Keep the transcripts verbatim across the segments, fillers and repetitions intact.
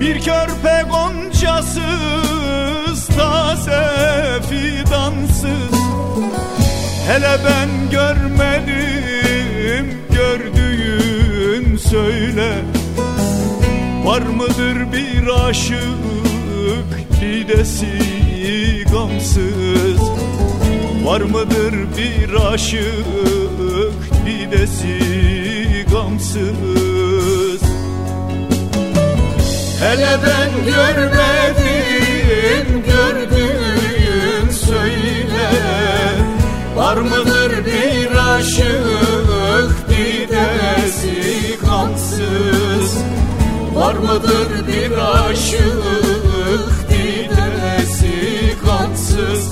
Bir körpe goncasız, taze fidansız. Hele ben görmedim, gördüğün söyle. Var mıdır bir aşık didesi gamsız? Var mıdır bir aşık didesi gamsız? Hele ben görmedim, gördüğün söyle. Var mıdır bir aşık didesi gamsız? Var mıdır bir aşık didesi gamsız?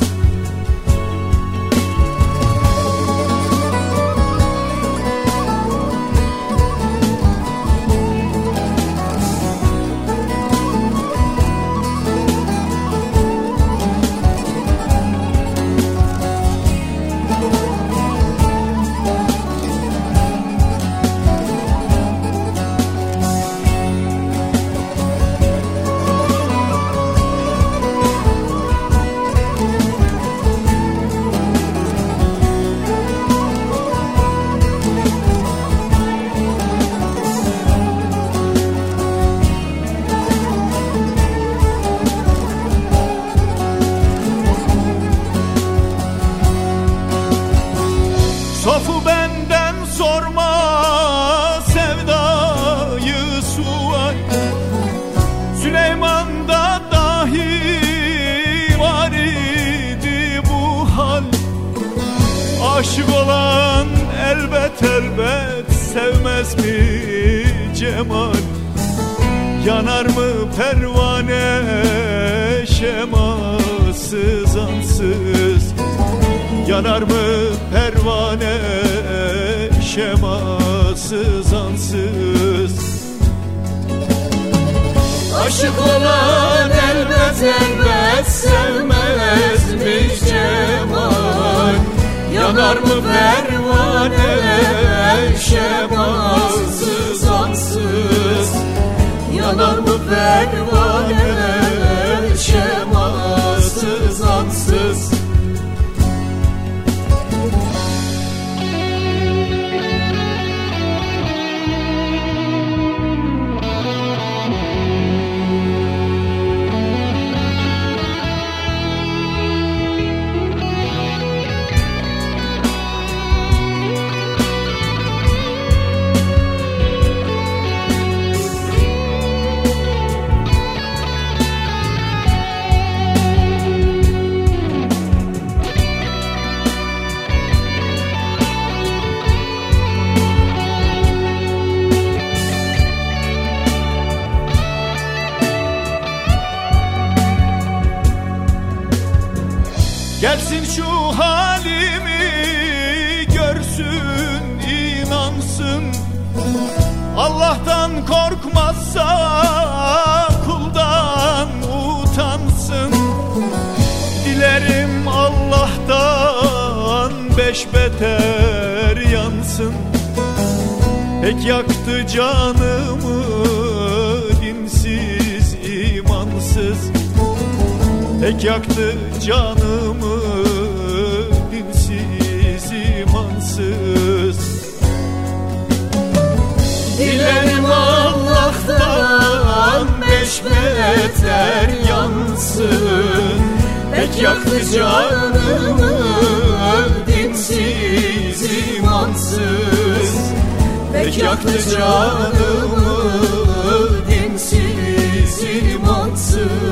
Sofu benden sorma, sevdayı sual. Süleyman'da dahi var idi bu hal. Aşık olan elbet elbet sevmez mi cemal? Yanar mı pervane şemasız ansız? Yanar mı pervane şemasız ansız? Aşık olan elbet elbet sevmez mi cemal? Yanar mı pervane şemasız ansız? Yanar mı pervane şemasız ansız? Gelsin şu halimi görsün, inansın. Allah'tan korkmazsa kuldan utansın. Dilerim Allah'tan beş beter yansın. Pek yaktı canımı dinsiz, imansız. Pek yaktı canımı dinsiz, imansız. Dilerim Allah'tan beş beter yansın. Pek yaktı canımı dinsiz, imansız. Pek yaktı canımı dinsiz, imansız.